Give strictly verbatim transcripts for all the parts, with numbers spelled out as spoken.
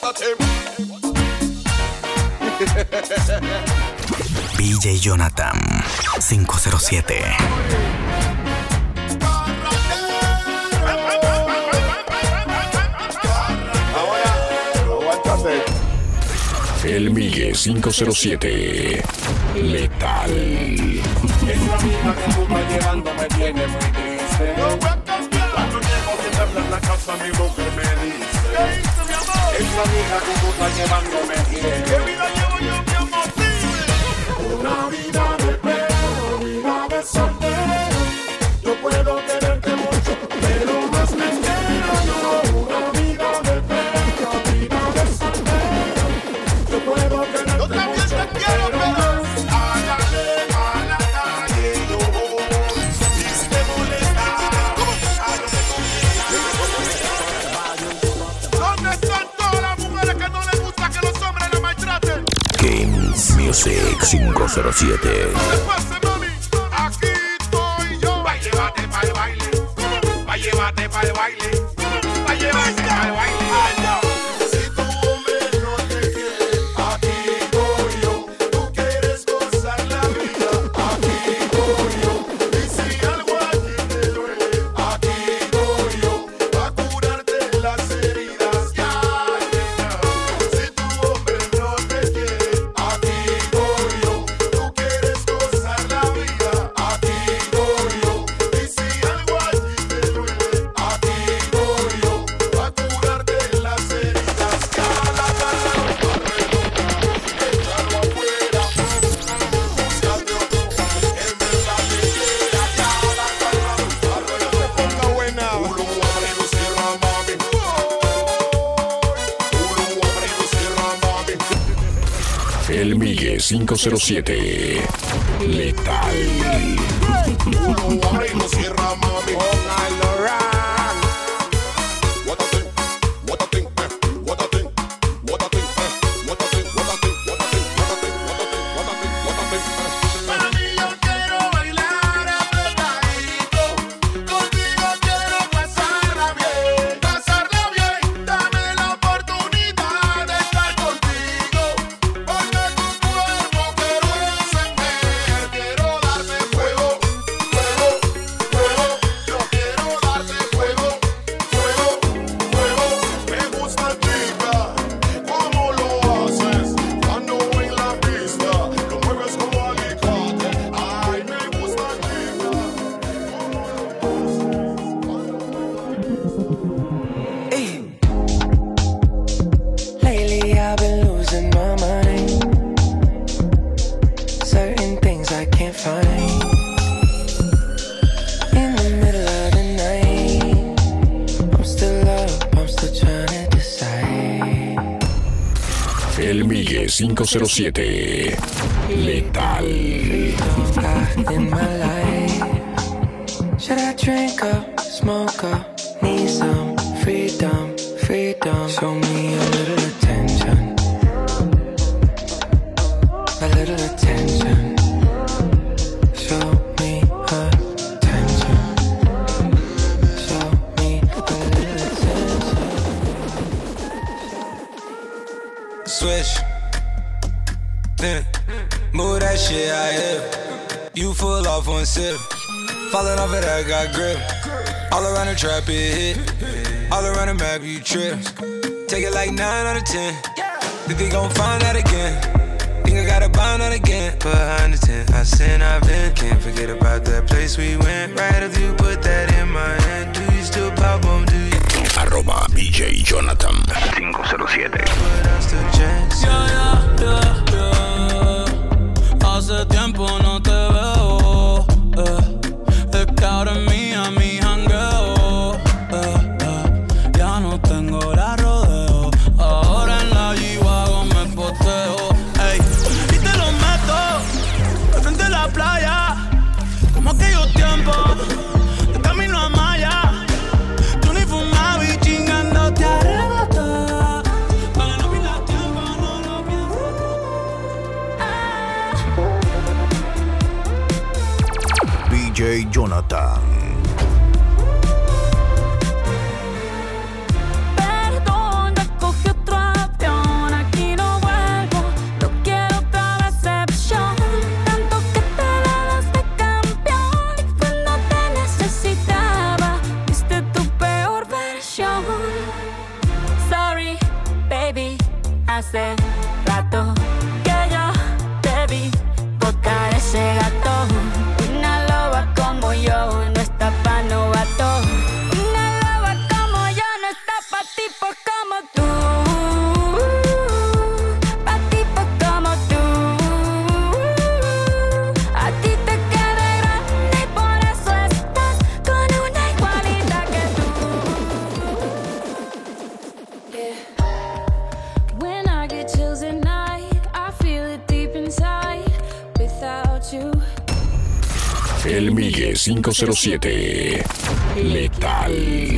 D J Jonathan cinco cero siete. El Migue cinco cero siete. Letal. Esa amiga que tú estás llevando me tiene muy triste. Cuando llego a dejarla en la casa, mi mujer me dice: ¿qué hice, mi amor? Esa amiga que tú estás llevando me tiene. ¿Qué vida llevo yo, mi amor? Dime. Una vida de perro, vida de soltero. Yo puedo quererte mucho, pero más me quiero yo. Una vida de perro, vida de soltero. Yo puedo quererte yo también mucho, te quiero, pero más. Music cinco cero siete. Aquí estoy yo. Va, llévate pa'l baile. Va, llévate pa'l baile. Va, llévate pa'l baile. Si tu hombre no te quiere, aquí voy yo. Tú quieres gozar la vida, aquí voy yo. Y si algo aquí te duele, aquí voy yo. Pa' curarte las heridas, ya, ya. Si tu hombre no te quiere, aquí voy yo. Tú quieres gozar la vida, aquí voy yo. Y si algo aquí te duele, aquí voy yo. Pa' curarte las heridas, ya la casa no está redonda. Échalo afuera, búscate otro, en verdad te quiera. Ya la casa no está redonda. Ponga buena. Uno abre y cierra, mami. Uno abre y cierra, mami. El Migue cinco cero siete. Letal. Uno abre y cierra, mami. Póngalo rock. What a thing, what a thing, eh, what a thing, what a thing, eh, what a thing, what a thing, what a thing, what a thing, what a thing, what a thing, what a thing, eh. Para mí yo quiero bailar apretadito. Contigo quiero pasarla bien, pasarla bien. Dame la oportunidad de estar contigo. Porque tu cuerpo quiero encender. Quiero darte fuego, fuego, fuego. Yo quiero darte fuego, fuego, fuego. Me gusta, chica, cómo lo haces cuando en la pista lo mueves como alicate. Ay, me gusta, chica, Lately I've been losing my mind. Certain things I can't find. In the middle of the night, I'm still up, I'm still trying to decide. El Migue cinco cero siete. Letal. Freedom in my life. Should I drink up, smoke up, need some freedom, freedom. Show me a little attention, a little attention. Show me attention, show me a little attention. Switch. Yeah. Move that shit out here. You full off one sip. Falling off of that, got grip. All around the trap, it hit. All around the map, you trip. Take it like nine out of ten. Think they gon' find out again. Think I gotta bind out again. Behind the tent, I sin, I've been. Can't forget about that place we went. Right after you put that in my hand. Do you still pop on, do you? Arroba D J Jonathan cinco cero siete. But I still chance. Yeah, yeah, yeah, yeah. Hace tiempo no te veo. Eh. Es que ahora es mía mi jangueo. Eh, eh. Ya no tengo hora rodeo. Ahora en la G-Wagon me poteo. Ey. Y te lo meto al frente de la playa. Como aquellos tiempos de camino a Maya. Tú ni fumabas y chingando te arrebató. Para no pierdas tiempo, no lo pienses. D J Jonathan. Perdón, te cogí otra vez. hace rato que yo te vi botar ese gato. Una loba como yo no está pa' novato. Una loba como yo no está pa' tipos como tú. Pa' tipos como tú. A ti te queda grande y por eso estás con una igualita que tú. Yeah. When I get chills at night, I feel it deep inside. Without you. El Migue cinco cero siete. Letal.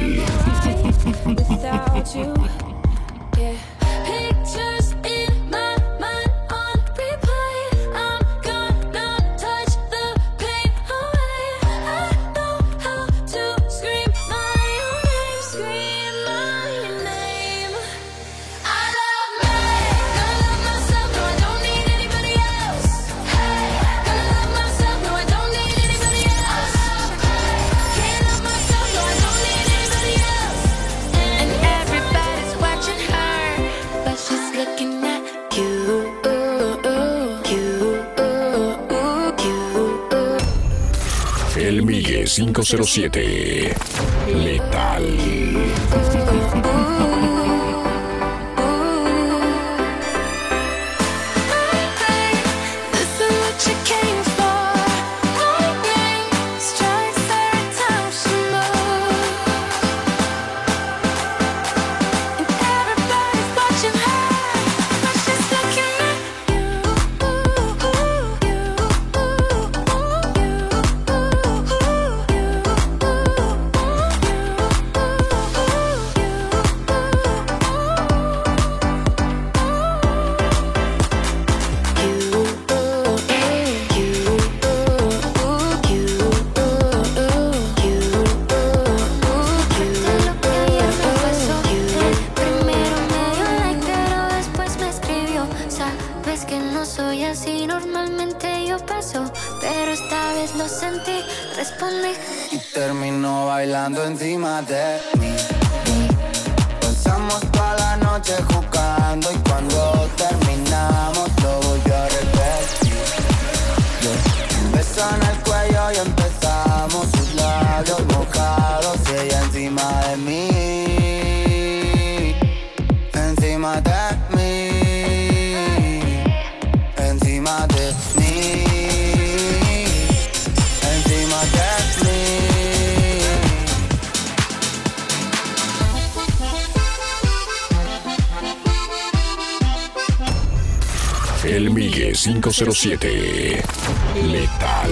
Without you. Yeah. Pictures in my mind on replay. I'm gonna touch the pain away. I know how to scream my own name. Scream my name. I love me. Gonna love myself, no I don't need anybody else. Hey, gonna love myself, no I don't need anybody else. Can't love myself, no I don't need anybody else. And everybody's watching her, but she's looking at you. You. El Migue cinco cero siete. Letal. This is what you came for. Lightning strikes every time she moves. And everybody's watching her, but she's looking at you. Primero me dio like, pero después me escribió. Sabes que no soy así, normalmente yo paso, pero esta vez lo sentí, respondí. Y terminó bailando encima de mí. Pasamos toda la noche jugando y cuando terminamos lo volvió a repetir. Yo, un beso en el cuello y empezamos, sus labios mojados y ella encima de mí. Encima de mí. Encima de mí. Encima de mí. El Migue cinco cero siete. Letal.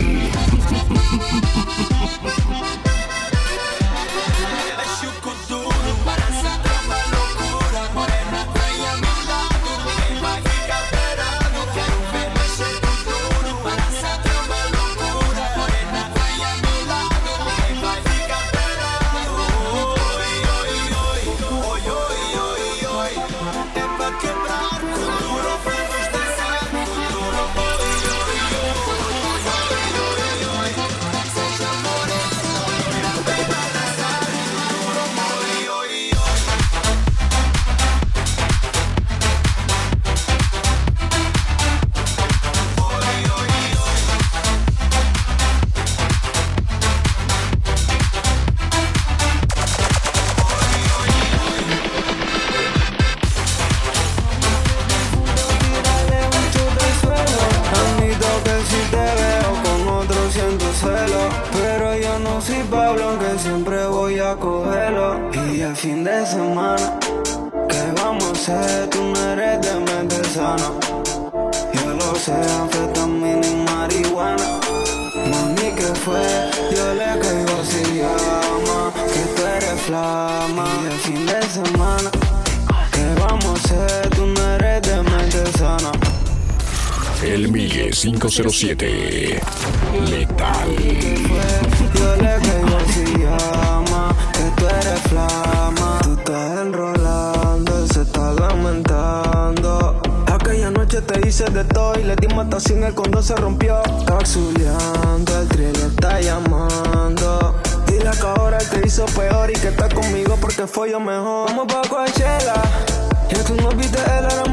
Y el fin de semana, ¿qué vamos a hacer? Tú no eres de mente sana. Yo lo sé, anfetamina y marihuana. Mami, ¿qué fue? Yo le caigo si llama, que tú eres flama. Y el fin de semana, ¿qué vamos a hacer? Tú no eres de mente sana. El Migue cinco cero siete. Letal. Yo le caigo si llama, que tú eres flama. Tú estás enrolando, él se está lamentando. Aquella noche te hice de todo y le dimos hasta sin el condón se rompió. Taxuleando, el tri le está llamando. Dile que ahora él te hizo peor y que está conmigo porque fue yo mejor. Vamos pa' Coachella, ya tú no viste, él era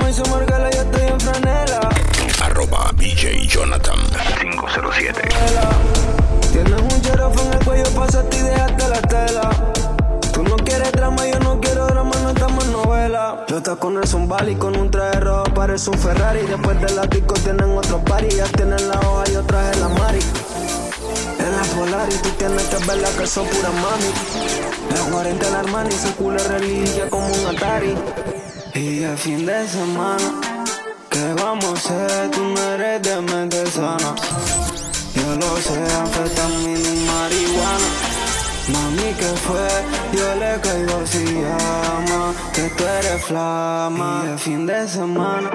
Los tacones son Bali con un traje rojo parece un Ferrari. Después de la disco tienen otro party. Ya tienen la hoja, yo traje la Mari. En la Polaris tú tienes que verla que son pura mami. La cuarenta en Armani, ese culo es reliquia como un Atari. Y el fin de semana, ¿qué vamos a hacer? Tú no eres de mente sana. Yo lo sé, anfetamina y marihuana. Mami, ¿qué fue? Yo le caigo si llama, que tú eres flama. Y el fin de semana.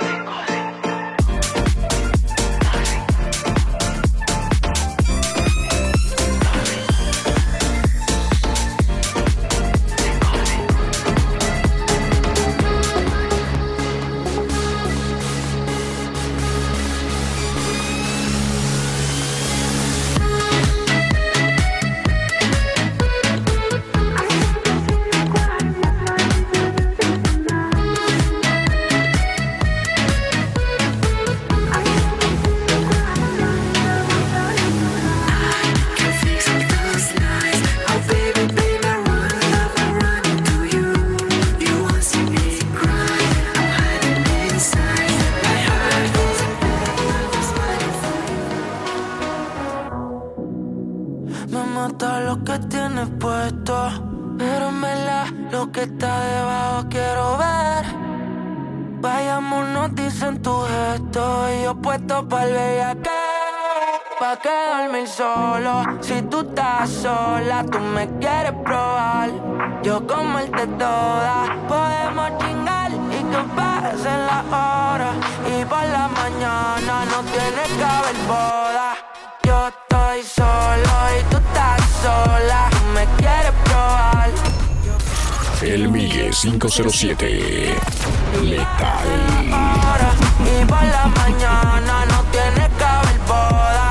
Lo que tienes puesto, pero en verdad lo que está debajo quiero ver. Vayámonos, dicen tu gesto, y yo puesto pa'l bellaqueo. Pa' que dormir solo, si tú estás sola, tú me quieres probar. Yo comerte toda, podemos chingar y que pasen las horas. Y por la mañana no tiene que haber boda. Yo estoy solo y tú estás sola, tú me quieres probar. El Migue cinco cero siete. Letal. Y por la mañana no tiene que haber boda.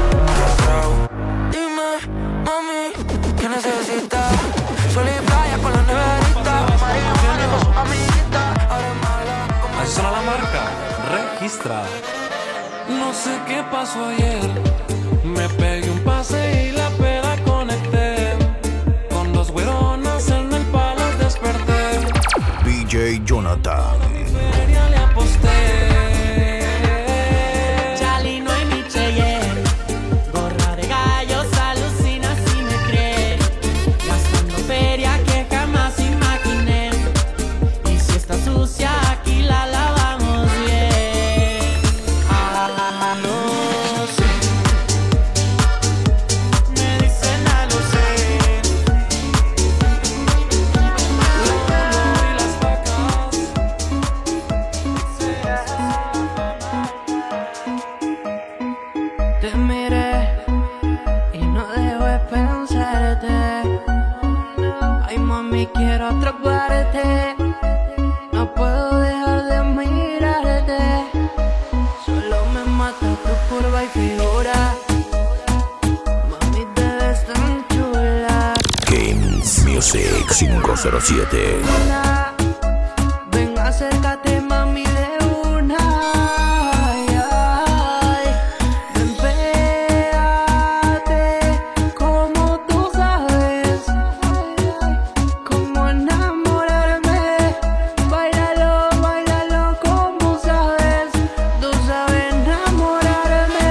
Dime, mami, ¿qué necesitas? Sol y playa con la neverita. Marihuana con su amiguita. Ahora es mala. Así suena la marca. Registra. No sé qué pasó ayer. Me pegué un pase y la peda conecté. Con dos güeronas en el palo desperté. D J Jonathan. Feria le aposté. Charlie no hay mi Cheyenne. Gorra de gallos, alucina si me cree. Gastando feria que jamás imaginé. Y si está sucia aquí la lavamos bien. Ah, no sé. Me dicen a lo sé. Lolo y las vacas. Te miré y no dejo de pensarte. Ay, mami, quiero atraparte. No puedo dejar de mirarte. Solo me mata tu curva y figura. Mami, te ves tan chula. Games Music cinco cero siete. Una, ven, acércate, mami, de una. Ay, ay, ven, pégate, como tú sabes, cómo enamorarme. Báilalo, báilalo, como sabes, tú sabes enamorarme.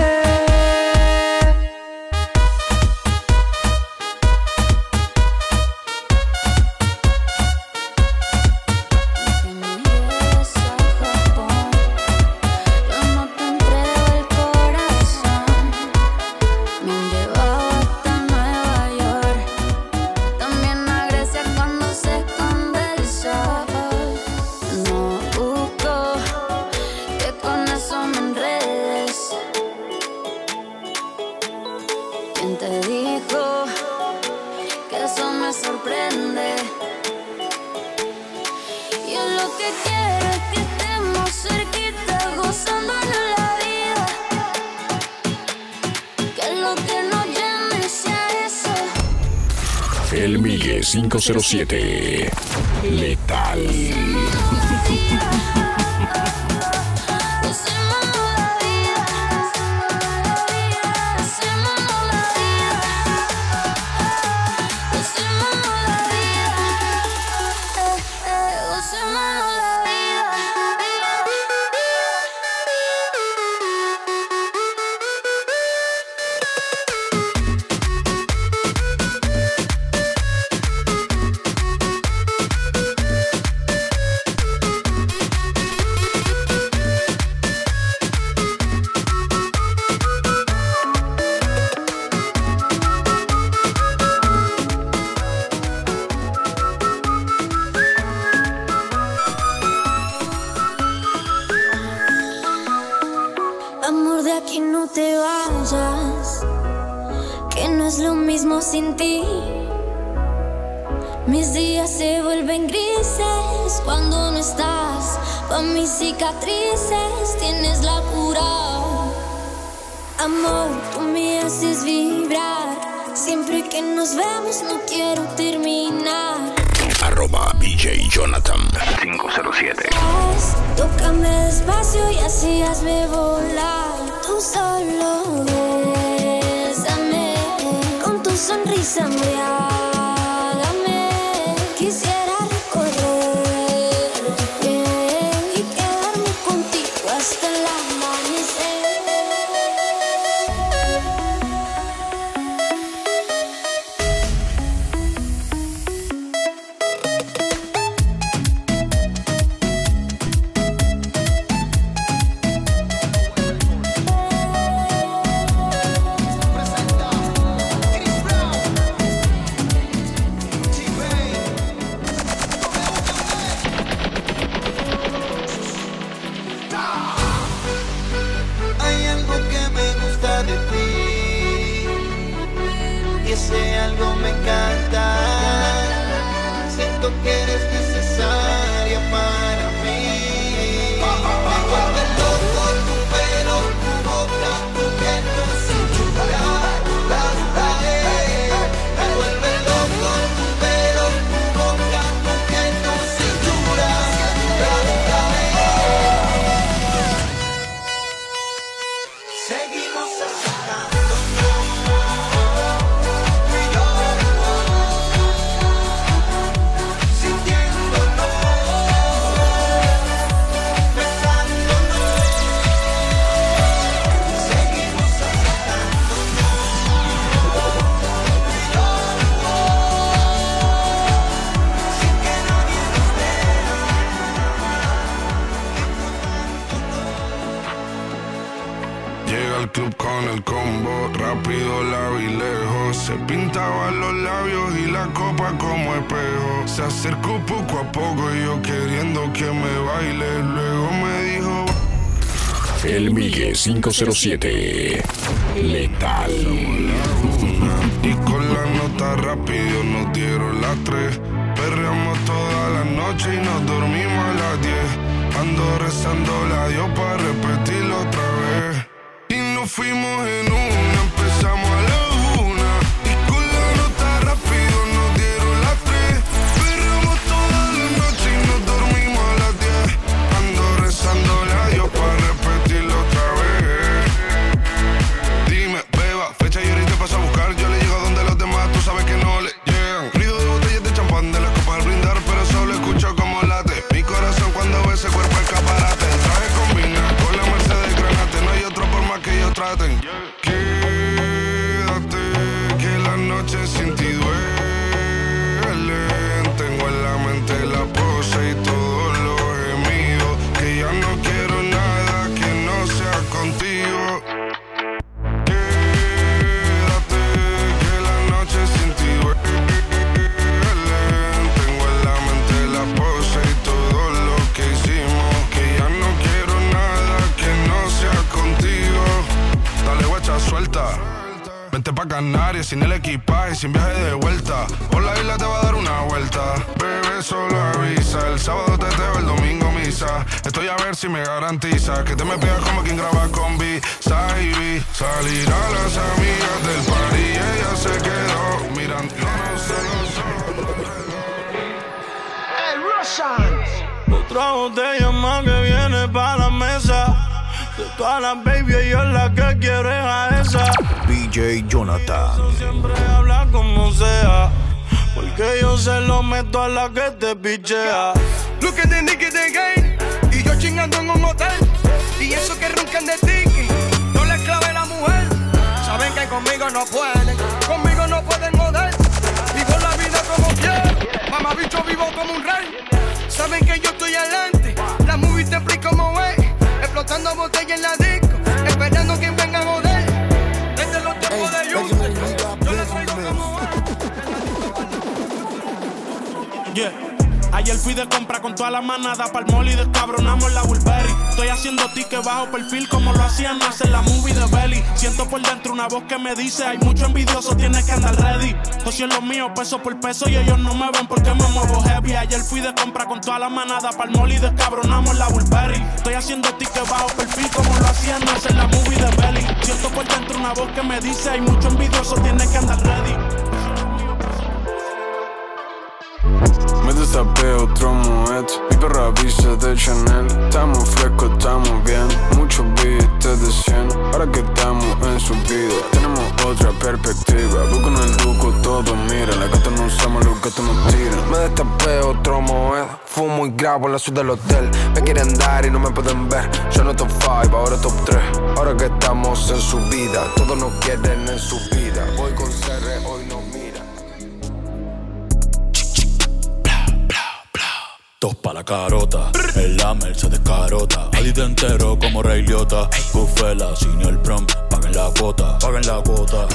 ¿Quién te dijo que eso me sorprende? Yo lo que quiero es que estemos cerquita, gozándonos la vida. Que lo que nos llame sea eso. El Migue cinco cero siete. Letal. Semana te vayas, que no es lo mismo sin ti. Mis días se vuelven grises cuando no estás. Pa' mis cicatrices tienes la cura. Amor, tú me haces vibrar. Siempre que nos vemos no quiero terminar. Arroba D J Jonathan cinco cero siete. Tócame despacio y así hazme volar. Tú solo bésame, con tu sonrisa embriágame. Quisiera recorrer, yeah, y quedarme contigo hasta el amanecer. Hay algo que me gusta de ti y ese algo me encanta. Siento que eres necesaria para mí. Me vuelve loco tu pelo, tu boca, tu piel, tu cintura. Me vuelve loco tu pelo, tu boca, tu piel, tu cintura. Seguimos acercándonos, tú y yo, sintiéndonos, besándonos. Seguimos acercándonos, tú y yo, sin que nadie nos Llega al club con el combo, rápido la vi lejos. Se pintaban los labios y la copa como espejo. Se acercó poco a poco y yo queriendo que me baile. Luego me dijo: El Migue cinco cero siete. Letal. Y con la nota rápido nos dieron las tres. Perreamos toda la noche y nos dormimos a las diez. Ando rezando a Dios para repetirlo otra vez. Y nos fuimos en una, empezamos a la una. Y con la nota rápido nos dieron las tres. Perreamos toda la noche y nos dormimos a las diez. Ando rezando a Dios para repetirlo otra vez. Dime, beba, fecha y ahorita paso a buscar. Yo le llego donde los demás, tú sabes que no le llegan. Ruido de botellas de champán de las copas al brindar, pero solo escucho como late mi corazón cuando ve ese cuerpo escaparate. El traje combina con la Mercedes Granate. No hay otro por más que ellos traten. Quédate, que la noche sin ti duelen. Tengo en la mente la pose y todos los gemidos. Que ya no quiero nada que no sea contigo. Quédate, que la noche sin ti duelen. Tengo en la mente la pose y todo lo que hicimos. Que ya no quiero nada que no sea contigo. Dale guacha, suelta. Vente pa' Canarias sin el equipaje, sin viaje de vuelta. Por la isla te va a dar una vuelta. Bebé, solo avisa. El sábado teteo, el domingo misa. Estoy a ver si me garantiza que te me pegas como quien graba con B. Saibi. Salir a las amigas del party y ella se quedó mirando. Hey, Russian. Otra botella más que viene pa' la mesa. De todas las baby, yo la que quiero es a esa. D J Jonathan. Siempre habla como sea, porque yo se lo meto a la que te pichea. Look at the nigga de game. Y yo chingando en un hotel. Y eso que roncan de tiki. No les clave la mujer. Saben que conmigo no pueden. Conmigo no pueden joder. Vivo la vida como quiero. Mamá bicho vivo como un rey. Saben que yo estoy adelante. La movie te explico cómo es. Explotando botella en la disco. Esperando que venga a joder. Desde los tiempos de Houston. Yo les traigo como es. Yeah. Ayer Ayer fui de compra con toda la manada pa'l mall y descabronamos la Burberry. Estoy haciendo ticket bajo perfil como lo hacían hacer la movie de Belly. Siento por dentro una voz que me dice: hay mucho envidioso, tienes que andar ready. Jocio es lo mío, peso por peso, y ellos no me ven porque me muevo heavy. Ayer fui de compra con toda la manada pa'l mall y descabronamos la Burberry. Estoy haciendo ticket bajo perfil como lo hacían hacer la movie de Belly. Siento por dentro una voz que me dice: hay mucho envidioso, tienes que andar ready. Me destapé otro Moet, mi perra viste de Chanel. Estamos frescos, estamos bien, muchos billetes de cien. Ahora que estamos en su vida, tenemos otra perspectiva. Busco en el duco, todo mira, la gata no usamos, los gatos nos tiran. Me destapé otro Moet, fumo y grabo en la suite del hotel. Me quieren dar y no me pueden ver, yo no top cinco, ahora top tres. Ahora que estamos en su vida, todos nos quieren en su vida. Voy con C R, hoy no mira. Dos pa' la carota, en la Mercedes carota. Adi te entero como Ray Liotta. Bufela, sin el prom, paguen la cuota, paguen la cuota.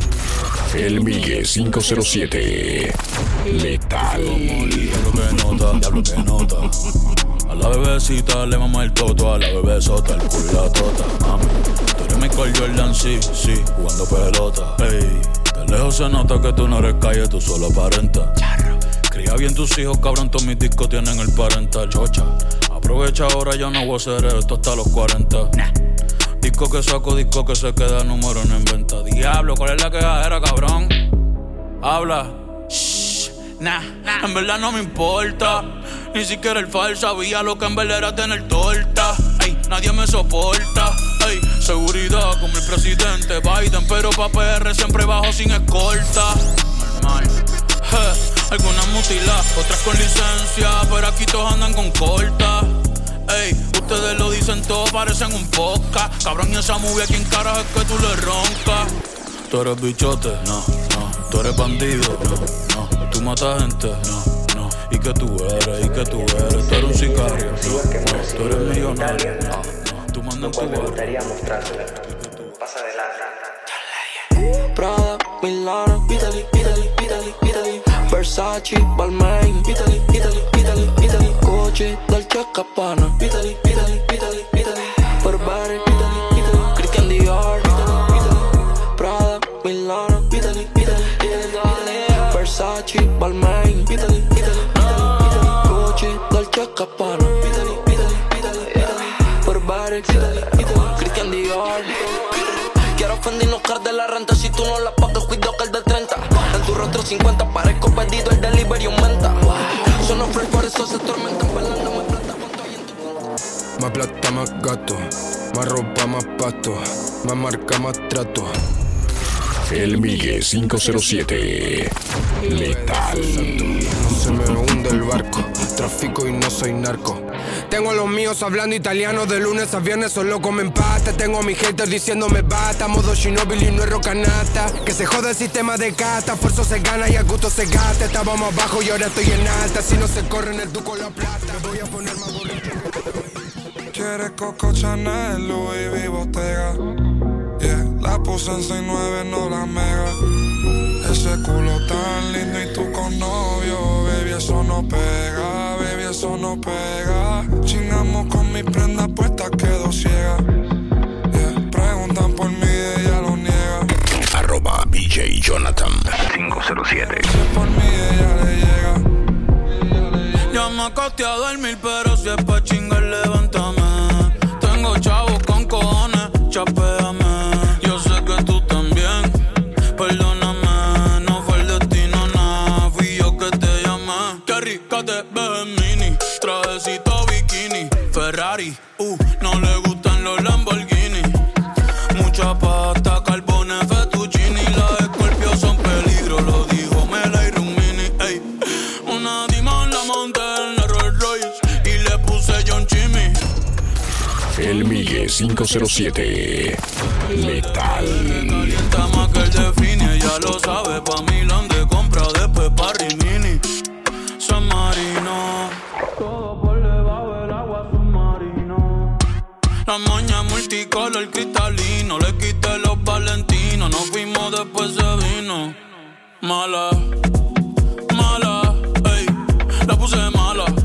El Migue cinco cero siete Letal. Diablo que nota, diablo que nota. A la bebecita le mama el toto, a la bebesota el culo y la tota. Mami, tú eres Michael Jordan, sí, sí, jugando pelota. Ey, de lejos se nota que tú no eres calle, tú solo aparentas. Cría bien tus hijos, cabrón, todos mis discos tienen el parental. Chocha, aprovecha ahora, yo no voy a hacer esto hasta los cuarenta. Nah. Disco que saco, disco que se queda, número en venta. Diablo, ¿cuál es la quejadera, cabrón? Habla. Shh, nah, nah, en verdad no me importa. Ni siquiera el fal sabía lo que en verdad era tener torta. Ey, nadie me soporta. Ey, seguridad como el presidente Biden, pero pa' P R siempre bajo sin escolta. Normal. Eh, algunas mutiladas, otras con licencia, pero aquí todos andan con corta. Ey, ustedes lo dicen todo, parecen un podcast. Cabrón, y esa movie, ¿a quién carajo es que tú le roncas? ¿Tú eres bichote? No, no. ¿Tú eres bandido? No, no. ¿Tú matas gente? No, no. ¿Y qué tú eres? ¿Y qué tú eres? ¿Tú eres un sicario? No, no. ¿Tú eres millonario? No, no. ¿Tú mandas tu barrio? Pasa adelante. Prada, Milano, Italy, Italy, Italy, Italy, Versace, Balmain, Italy, Italy, Italy, Italy, Gucci, Dolce Gabbana, Italy, Italy, Italy, Italy, Burberry, Italy, Italy, Christian Dior, Italy, Italy, Prada, Milano, Italy, Italy, Italy, Versace, Balmain, Italy, Italy, Italy, Gucci, Dolce Gabbana, Italy, Italy, Italy, Italy, Burberry, Italy, Italy, Christian Dior. Quiero Fendi no car de la renta. Si tú no la pagas, cuido que el de treinta. En tu rostro cincuenta, parezco perdido, el delivery aumenta. Son fresh, por eso se tormentan. Pelando más plata, cuánto hay en tu... Más plata, más gato. Más ropa, más pasto. Más marca, más trato. El Migue cinco cero siete Letal. No se me hunde el barco. Trafico y no soy narco. Tengo a los míos hablando italiano de lunes a viernes, solo comen pasta. Tengo a mis haters diciéndome basta. Modo Shinobi y no es rocanata. Que se joda el sistema de casta. Esfuerzo se gana y a gusto se gasta. Estábamos abajo y ahora estoy en alta. Si no se corre en el duco la plata, me voy a poner más borracho. Quieres Coco Chanel, Louis V, Bottega. Yeah, la puse en seis nueve, no la mega. Ese culo tan lindo y tú con novio. Baby, eso no pega, baby, eso no pega. Chingamos con mi prenda puesta, quedo ciega. Yeah, preguntan por mí y ella lo niega. Arroba B J Jonathan cinco cero siete. Si es por mí ella le llega. Ya me acosté a dormir, pero si es pa' chingar, levántame. Tengo chavos con cojones, chapéame. Yo sé que tú también, perdóname. No fue el destino, nada, fui yo que te llamé. Qué rica te ves en mini, trajecito bikini. Ferrari, uh, no le gustan los Lamborghini. Mucha pasta, carbones, fettuccini. Las Scorpio son peligro, lo dijo Mela y Rumini. Ey, una dima la monté en la Rolls Royce y le puse John Chimmy. El Migue cinco cero siete Letal. Calienta más que el define, ella lo sabe. Pa' Milán de compra, después pa' Rimini. San Marino, todo por debajo del agua submarino. La moña multicolor cristalino, le quité los valentinos. Nos fuimos, después se vino. Mala, mala, ey, la puse mala.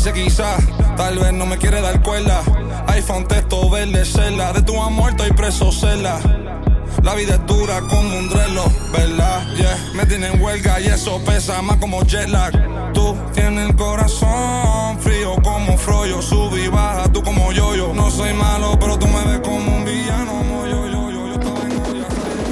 dice quizás, tal vez no me quiere dar cuerda. iPhone, texto, verde, celda. De tu amor estoy preso, celda. La vida es dura como un reloj, ¿verdad? Yeah, me tienen huelga y eso pesa más como jet lag. Tú tienes el corazón frío como froyo. Sube y baja, tú como yo-yo. No soy malo, pero tú me ves como un villano. Como yo, yo, yo, yo estaba en olla.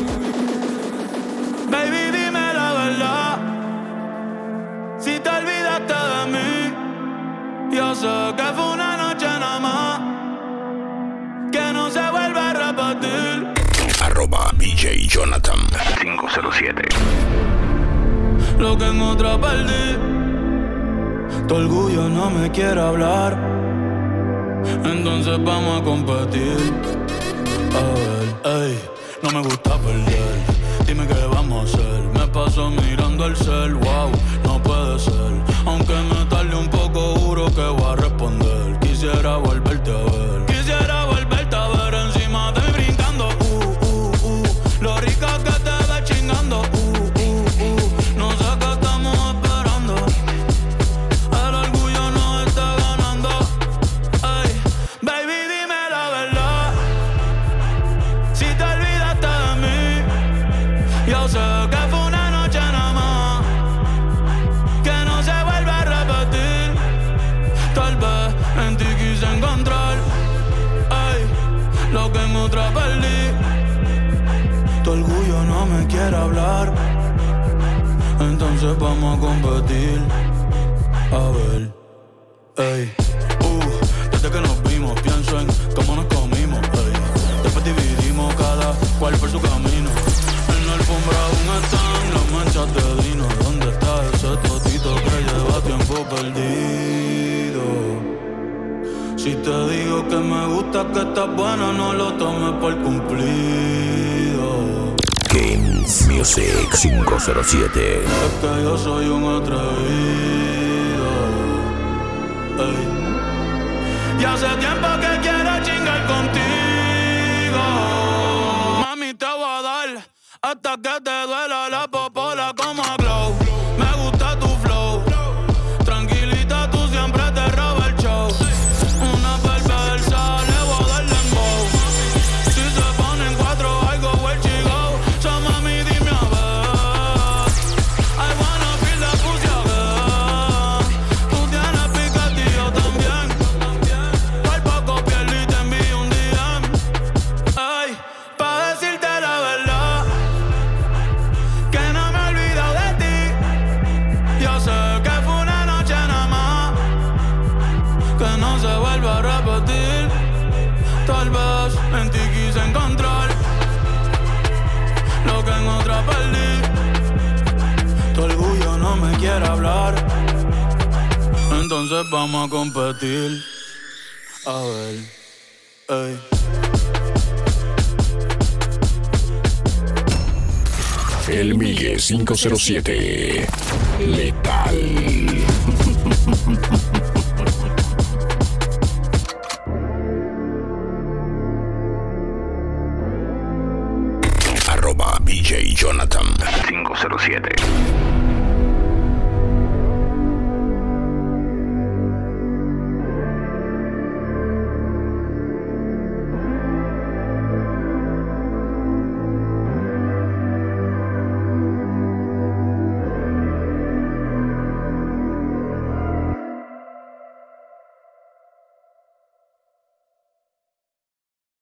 Baby, dime la verdad. Si te olvidaste de mí, yo sé que fue una noche nada más, que no se vuelve a repetir. Arroba D J Jonathan cinco cero siete. Lo que en otra perdí, tu orgullo no me quiere hablar, entonces vamos a competir. A ver, ey, no me gusta perder, dime qué vamos a hacer. Me paso mirando el cel, wow, no puede ser. Aunque me tarde un poco, juro que voy a responder. Quisiera volverte a ver, quisiera volverte a ver encima de mí brincando. Uh, uh, uh, lo rica que te ves chingando. Uh, uh, uh, no sé qué estamos esperando. El orgullo no está ganando. Ey, baby, dime la verdad. Si te olvidaste de mí, yo sé que fue una noche nada más, que no se vuelve a repetir. Tal vez en ti quise encontrar, ey, lo que en otra perdí. Tu orgullo no me quiere hablar, entonces vamos a competir. A ver, ey, uh, desde que nos vimos pienso en cómo nos comimos, ey. Después dividimos cada cual por su camino. En la alfombra aún están las manchas de Dino. ¿Dónde está ese totito que lleva tiempo perdido? Si te digo que me gusta, que estás buena, no lo tomes por cumplido. Kings Music cinco cero siete. Es que yo soy un atrevido, ey. Y hace tiempo que quiero chingar contigo. Mami, te voy a dar hasta que te duela la popola como a Glow. Me gusta tu flow, tranquilita, tú siempre te robas el show. Una perversa, le voy a dar dembow. Si se ponen cuatro, I go where she go. So mami, dime a ver, I wanna feel the pussy again. Tú tienes picante y yo también. Por poco pierdo y te envío un D M. Ay, pa' decirte la verdad, que no me he olvidado de ti. Yo sé que fue una noche nada más, que no se vuelve a repetir. Tal vez en ti quise encontrar lo que en otra perdí. Tu orgullo no me quiere hablar, entonces vamos a competir. A ver, ey. El Migue cinco cero siete. Le